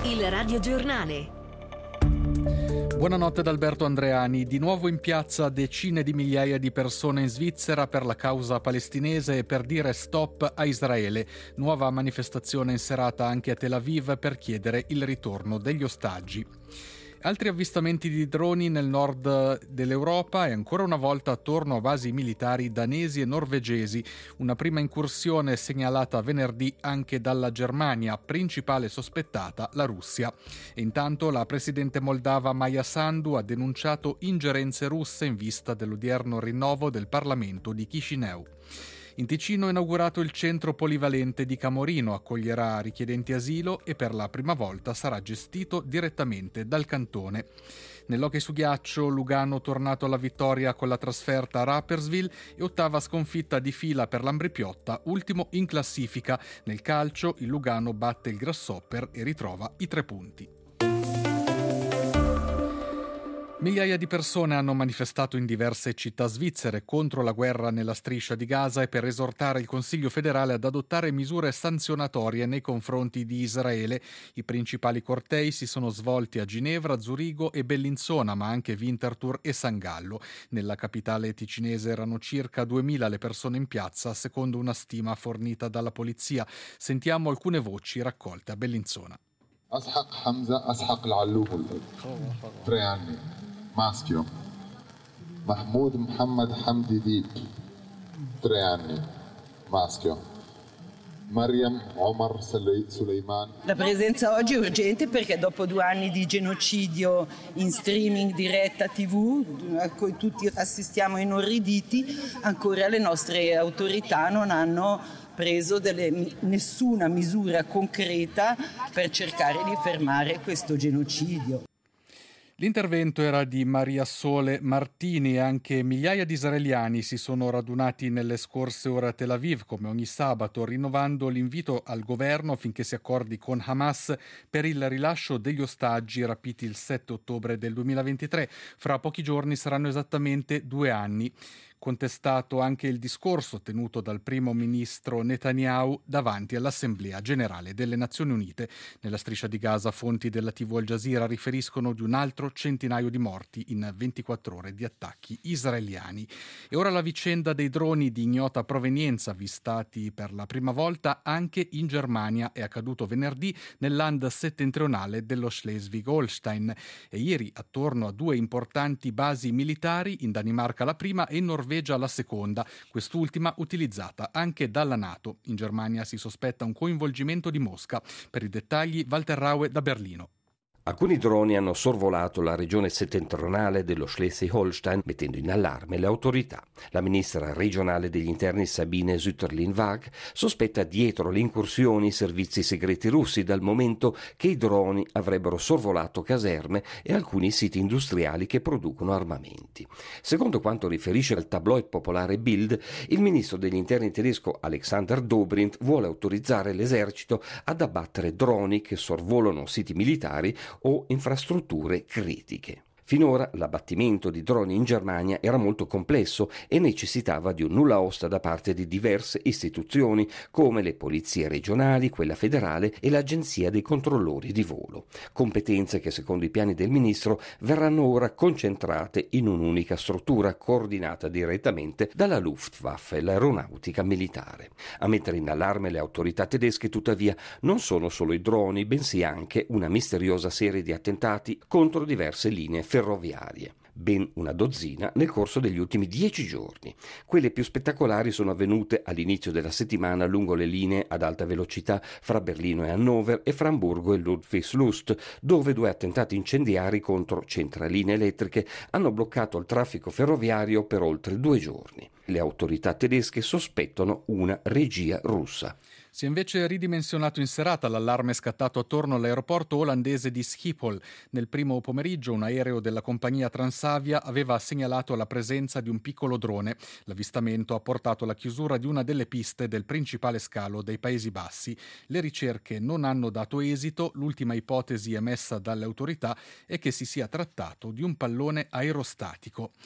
Il radiogiornale. Buonanotte da Alberto Andreani. Di nuovo in piazza decine di migliaia di persone in Svizzera per la causa palestinese e per dire stop a Israele. Nuova manifestazione in serata anche a Tel Aviv per chiedere il ritorno degli ostaggi. Altri avvistamenti di droni nel nord dell'Europa e ancora una volta attorno a basi militari danesi e norvegesi. Una prima incursione segnalata venerdì anche dalla Germania, principale sospettata la Russia. E intanto la presidente moldava Maia Sandu ha denunciato ingerenze russe in vista dell'odierno rinnovo del Parlamento di Chișinău. In Ticino è inaugurato il centro polivalente di Camorino, accoglierà richiedenti asilo e per la prima volta sarà gestito direttamente dal cantone. Nell'hockey su ghiaccio, Lugano tornato alla vittoria con la trasferta a Rapperswil e ottava sconfitta di fila per l'Ambrì-Piotta, ultimo in classifica. Nel calcio il Lugano batte il Grasshopper e ritrova i 3 punti. Migliaia di persone hanno manifestato in diverse città svizzere contro la guerra nella striscia di Gaza e per esortare il Consiglio federale ad adottare misure sanzionatorie nei confronti di Israele. I principali cortei si sono svolti a Ginevra, Zurigo e Bellinzona, ma anche Winterthur e San Gallo. Nella capitale ticinese erano circa 2000 le persone in piazza, secondo una stima fornita dalla polizia. Sentiamo alcune voci raccolte a Bellinzona. أسحق حمزة أسحق العلوم 3 anni maschio Mahmoud Mohammed Hamdi Deep 3 anni maschio Mariam Omar Suleiman. La presenza oggi è urgente perché dopo 2 anni di genocidio in streaming diretta TV a cui tutti assistiamo inorriditi, ancora le nostre autorità non hanno preso nessuna misura concreta per cercare di fermare questo genocidio. L'intervento era di Maria Sole Martini e anche migliaia di israeliani si sono radunati nelle scorse ore a Tel Aviv, come ogni sabato, rinnovando l'invito al governo affinché si accordi con Hamas per il rilascio degli ostaggi rapiti il 7 ottobre del 2023. Fra pochi giorni saranno esattamente 2 anni. Contestato anche il discorso tenuto dal primo ministro Netanyahu davanti all'Assemblea Generale delle Nazioni Unite. Nella striscia di Gaza fonti della TV Al Jazeera riferiscono di un altro centinaio di morti in 24 ore di attacchi israeliani. E ora la vicenda dei droni di ignota provenienza avvistati per la prima volta anche in Germania. È accaduto venerdì nel land settentrionale dello Schleswig-Holstein e ieri attorno a 2 importanti basi militari, in Danimarca la prima e in Norvegia la seconda, quest'ultima utilizzata anche dalla NATO. In Germania si sospetta un coinvolgimento di Mosca. Per i dettagli Walter Raue da Berlino. Alcuni droni hanno sorvolato la regione settentrionale dello Schleswig-Holstein, mettendo in allarme le autorità. La ministra regionale degli interni Sabine Sütterlin-Waag sospetta dietro le incursioni i servizi segreti russi, dal momento che i droni avrebbero sorvolato caserme e alcuni siti industriali che producono armamenti. Secondo quanto riferisce il tabloid popolare Bild, il ministro degli interni tedesco Alexander Dobrindt vuole autorizzare l'esercito ad abbattere droni che sorvolano siti militari o infrastrutture critiche. Finora l'abbattimento di droni in Germania era molto complesso e necessitava di un nulla osta da parte di diverse istituzioni come le polizie regionali, quella federale e l'Agenzia dei controllori di volo. Competenze che secondo i piani del ministro verranno ora concentrate in un'unica struttura coordinata direttamente dalla Luftwaffe, l'aeronautica militare. A mettere in allarme le autorità tedesche tuttavia non sono solo i droni, bensì anche una misteriosa serie di attentati contro diverse linee ferroviarie. Ben una dozzina nel corso degli ultimi 10 giorni. Quelle più spettacolari sono avvenute all'inizio della settimana lungo le linee ad alta velocità fra Berlino e Hannover e fra Amburgo e Ludwigslust, dove 2 attentati incendiari contro centraline elettriche hanno bloccato il traffico ferroviario per oltre 2 giorni. Le autorità tedesche sospettano una regia russa. Si è invece ridimensionato in serata l'allarme scattato attorno all'aeroporto olandese di Schiphol. Nel primo pomeriggio un aereo della compagnia Transavia aveva segnalato la presenza di un piccolo drone. L'avvistamento ha portato alla chiusura di una delle piste del principale scalo dei Paesi Bassi. Le ricerche non hanno dato esito. L'ultima ipotesi emessa dalle autorità è che si sia trattato di un pallone aerostatico.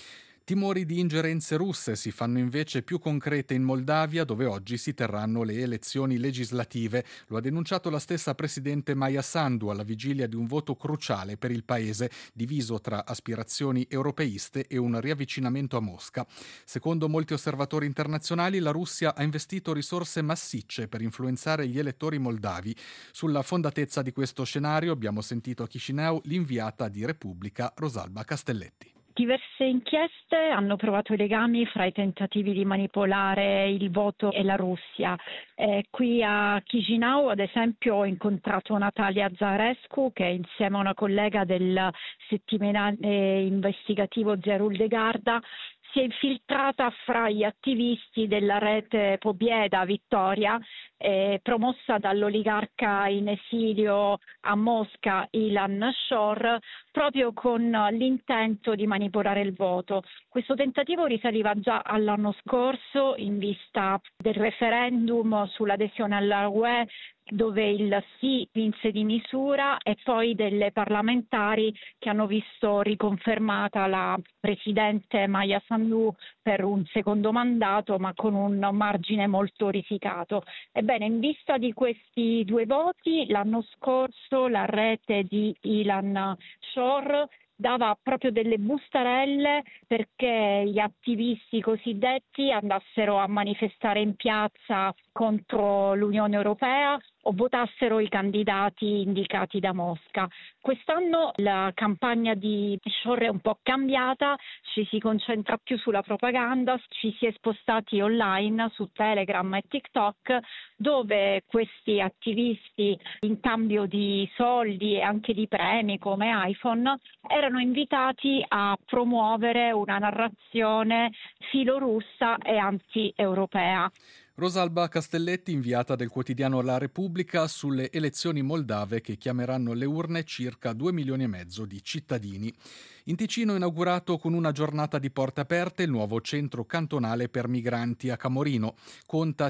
Timori di ingerenze russe si fanno invece più concrete in Moldavia, dove oggi si terranno le elezioni legislative. Lo ha denunciato la stessa presidente Maia Sandu alla vigilia di un voto cruciale per il paese, diviso tra aspirazioni europeiste e un riavvicinamento a Mosca. Secondo molti osservatori internazionali, la Russia ha investito risorse massicce per influenzare gli elettori moldavi. Sulla fondatezza di questo scenario abbiamo sentito a Chișinău l'inviata di Repubblica Rosalba Castelletti. Diverse inchieste hanno provato i legami fra i tentativi di manipolare il voto e la Russia. Qui a Chișinău, ad esempio, ho incontrato Natalia Zarescu, che insieme a una collega del settimanale investigativo Zerul de Garda si è infiltrata fra gli attivisti della rete Pobieda Vittoria, promossa dall'oligarca in esilio a Mosca Ilan Shor, proprio con l'intento di manipolare il voto. Questo tentativo risaliva già all'anno scorso in vista del referendum sull'adesione alla UE, dove il sì vinse di misura, e poi delle parlamentari che hanno visto riconfermata la presidente Maia Sandu per un secondo mandato, ma con un margine molto risicato. Ebbene, in vista di questi due voti, l'anno scorso la rete di Ilan Shor dava proprio delle bustarelle perché gli attivisti cosiddetti andassero a manifestare in piazza contro l'Unione Europea o votassero i candidati indicati da Mosca. Quest'anno la campagna di Shor è un po' cambiata, ci si concentra più sulla propaganda, ci si è spostati online su Telegram e TikTok, dove questi attivisti, in cambio di soldi e anche di premi come iPhone, erano invitati a promuovere una narrazione filorussa e anti-europea. Rosalba Castelletti, inviata del quotidiano La Repubblica, sulle elezioni moldave che chiameranno alle urne circa 2,5 milioni di cittadini. In Ticino, inaugurato con una giornata di porte aperte il nuovo centro cantonale per migranti a Camorino. Conta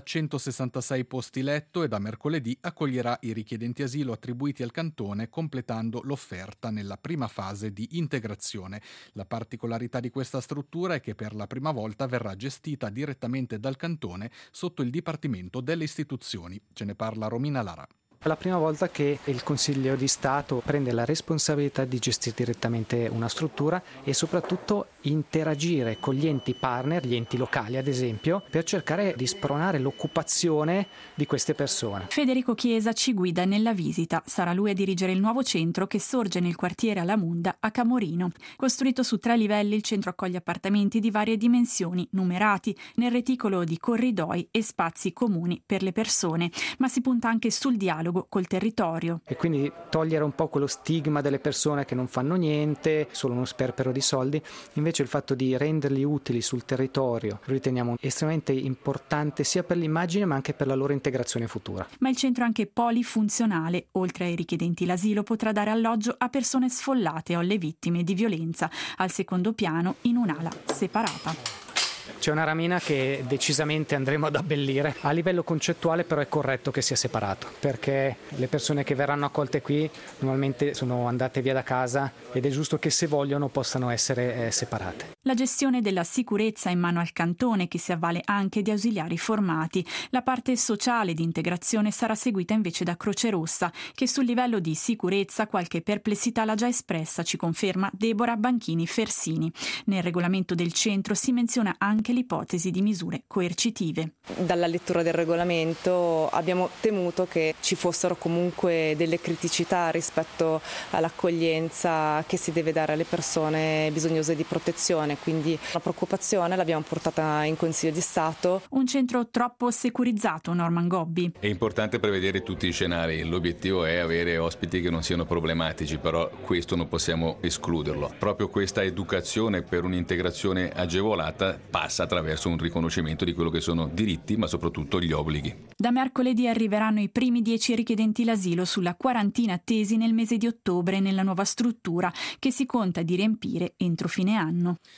166 posti letto e da mercoledì accoglierà i richiedenti asilo attribuiti al cantone, completando l'offerta nella prima fase di integrazione. La particolarità di questa struttura è che per la prima volta verrà gestita direttamente dal cantone sotto il Dipartimento delle Istituzioni. Ce ne parla Romina Lara. È la prima volta che il Consiglio di Stato prende la responsabilità di gestire direttamente una struttura e soprattutto interagire con gli enti partner, gli enti locali ad esempio, per cercare di spronare l'occupazione di queste persone. Federico Chiesa ci guida nella visita. Sarà lui a dirigere il nuovo centro che sorge nel quartiere Alamunda a Camorino. Costruito su 3 livelli, il centro accoglie appartamenti di varie dimensioni, numerati nel reticolo di corridoi e spazi comuni per le persone, ma si punta anche sul dialogo col territorio. E quindi togliere un po' quello stigma delle persone che non fanno niente, solo uno sperpero di soldi. Invece il fatto di renderli utili sul territorio lo riteniamo estremamente importante sia per l'immagine ma anche per la loro integrazione futura. Ma il centro è anche polifunzionale. Oltre ai richiedenti l'asilo potrà dare alloggio a persone sfollate o alle vittime di violenza, al secondo piano in un'ala separata. C'è una ramina che decisamente andremo ad abbellire. A livello concettuale però è corretto che sia separato, perché le persone che verranno accolte qui normalmente sono andate via da casa ed è giusto che se vogliono possano essere separate. La gestione della sicurezza è in mano al cantone, che si avvale anche di ausiliari formati. La parte sociale di integrazione sarà seguita invece da Croce Rossa, che sul livello di sicurezza qualche perplessità l'ha già espressa, ci conferma Deborah Banchini Fersini. Nel regolamento del centro si menziona anche l'ipotesi di misure coercitive. Dalla lettura del regolamento abbiamo temuto che ci fossero comunque delle criticità rispetto all'accoglienza che si deve dare alle persone bisognose di protezione, quindi la preoccupazione l'abbiamo portata in Consiglio di Stato. Un centro troppo securizzato, Norman Gobbi. È importante prevedere tutti i scenari, l'obiettivo è avere ospiti che non siano problematici, però questo non possiamo escluderlo. Proprio questa educazione per un'integrazione agevolata passa attraverso un riconoscimento di quello che sono diritti, ma soprattutto gli obblighi. Da mercoledì arriveranno i primi 10 richiedenti l'asilo sulla quarantina attesi nel mese di ottobre nella nuova struttura, che si conta di riempire entro fine anno.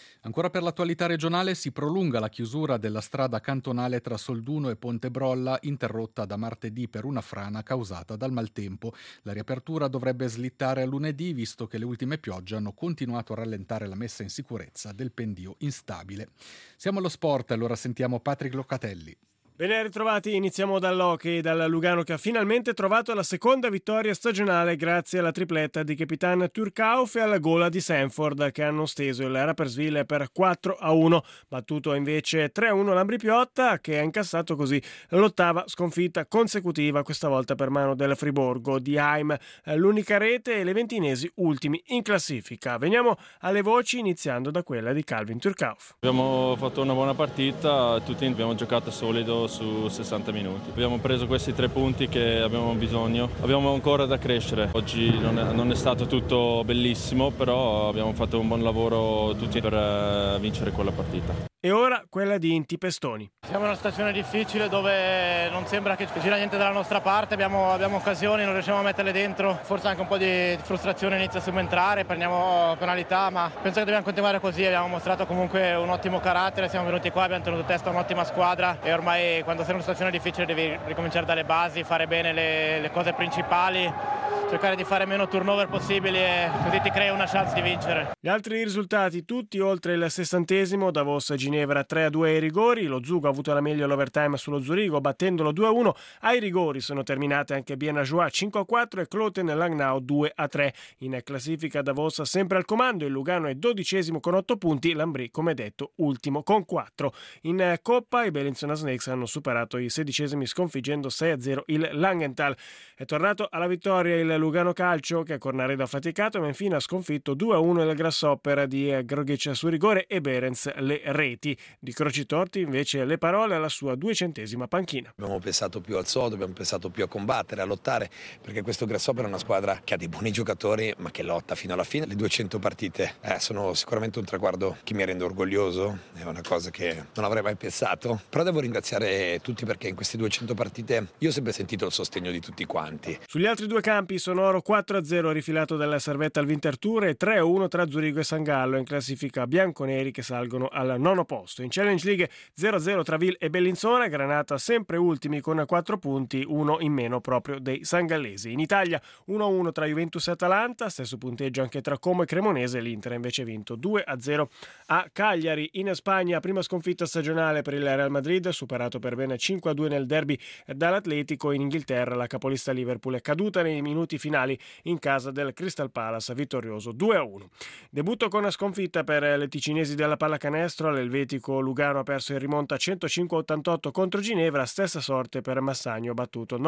Ancora per l'attualità regionale si prolunga la chiusura della strada cantonale tra Solduno e Pontebrolla, interrotta da martedì per una frana causata dal maltempo. La riapertura dovrebbe slittare a lunedì, visto che le ultime piogge hanno continuato a rallentare la messa in sicurezza del pendio instabile. Siamo allo sport, allora sentiamo Patrick Locatelli. Ben ritrovati, iniziamo dall'hockey, dal Lugano che ha finalmente trovato la seconda vittoria stagionale grazie alla tripletta di Capitan Turcauf e alla gola di Sanford che hanno steso il Rapperswil per 4-1, battuto invece 3-1 l'Ambri Piotta che ha incassato così l'ottava sconfitta consecutiva, questa volta per mano del Friburgo di Haim, l'unica rete e le ventinesi ultimi in classifica. Veniamo alle voci iniziando da quella di Calvin Turcauf. Abbiamo fatto una buona partita, tutti abbiamo giocato solido su 60 minuti. Abbiamo preso questi 3 punti che abbiamo bisogno. Abbiamo ancora da crescere. Oggi non è stato tutto bellissimo, però abbiamo fatto un buon lavoro tutti per vincere quella partita. E ora quella di Inti Pestoni. Siamo in una situazione difficile dove non sembra che ci sia niente dalla nostra parte, abbiamo occasioni, non riusciamo a metterle dentro, forse anche un po' di frustrazione inizia a subentrare, prendiamo penalità, ma penso che dobbiamo continuare così, abbiamo mostrato comunque un ottimo carattere, siamo venuti qua, abbiamo tenuto testa a un'ottima squadra e ormai quando sei in una situazione difficile devi ricominciare dalle basi, fare bene le cose principali, cercare di fare meno turnover possibili e così ti crea una chance di vincere. Gli altri risultati tutti oltre il 60°, Davos Ginevra 3-2 ai rigori, lo Zugo ha avuto la meglio all'overtime sullo Zurigo battendolo 2-1, ai rigori sono terminate anche Bien-Ajoie 5-4 e Cloten-Langnau 2-3. In classifica Davos sempre al comando, il Lugano è 12° con 8 punti, l'Ambri come detto ultimo con 4. In Coppa i Bellinzona Snakes hanno superato i 16° sconfiggendo 6-0 il Langenthal. È tornato alla vittoria il Lugano Calcio che a Cornaredo ha faticato ma infine ha sconfitto 2-1 il Grasshopper di Grogic su rigore e Berens le reti. Di Crocitorti invece le parole alla sua 200ª panchina. Abbiamo pensato più al sodo, abbiamo pensato più a combattere, a lottare, perché questo Grasshopper è una squadra che ha dei buoni giocatori ma che lotta fino alla fine. Le 200 partite sono sicuramente un traguardo che mi rende orgoglioso, è una cosa che non avrei mai pensato, però devo ringraziare tutti perché in queste 200 partite io ho sempre sentito il sostegno di tutti quanti. Sugli altri due campi Sonoro 4-0 rifilato dalla Servetta al Winterthur e 3-1 tra Zurigo e San Gallo, in classifica bianconeri che salgono al 9° posto. In Challenge League 0-0 tra Vil e Bellinzona, Granata sempre ultimi con 4 punti, uno in meno proprio dei sangallesi. In Italia 1-1 tra Juventus e Atalanta, stesso punteggio anche tra Como e Cremonese, l'Inter invece ha vinto 2-0 a Cagliari. In Spagna prima sconfitta stagionale per il Real Madrid, superato per ben 5-2 nel derby dall'Atletico. In Inghilterra la capolista Liverpool è caduta nei minuti finali in casa del Crystal Palace, vittorioso 2-1. Debutto con una sconfitta per le ticinesi della pallacanestro, l'elvetico Lugano ha perso in rimonta 105-88 contro Ginevra, stessa sorte per Massagno battuto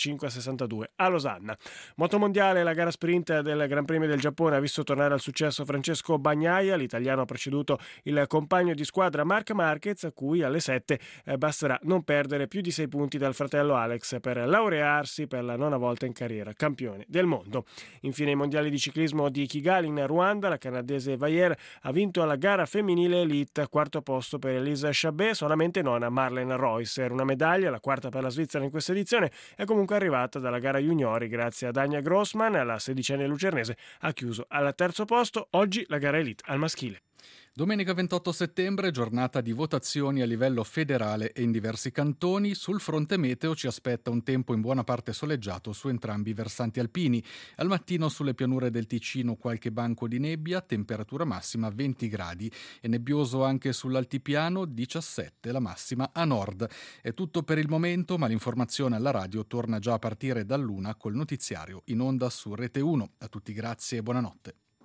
95-62 a Losanna. Motomondiale, la gara sprint del Gran Premio del Giappone ha visto tornare al successo Francesco Bagnaia, l'italiano ha preceduto il compagno di squadra Marc Marquez, a cui alle 7 basterà non perdere più di 6 punti dal fratello Alex per laurearsi per la 9ª volta in carriera campione del mondo. Infine i mondiali di ciclismo di Kigali in Ruanda, la canadese Vayer ha vinto alla gara femminile elite, 4° posto per Elise Chabet, solamente 9ª Marlene Reusser. Una medaglia, la 4ª per la Svizzera in questa edizione, è comunque arrivata dalla gara juniori grazie ad Anya Grossman, la 16enne lucernese ha chiuso al 3° posto. Oggi la gara elite al maschile. Domenica 28 settembre, giornata di votazioni a livello federale e in diversi cantoni. Sul fronte meteo ci aspetta un tempo in buona parte soleggiato su entrambi i versanti alpini. Al mattino sulle pianure del Ticino qualche banco di nebbia, temperatura massima 20 gradi e nebbioso anche sull'altipiano 17, la massima a nord. È tutto per il momento, ma l'informazione alla radio torna già a partire dall'1 col notiziario in onda su Rete 1. A tutti grazie e buonanotte.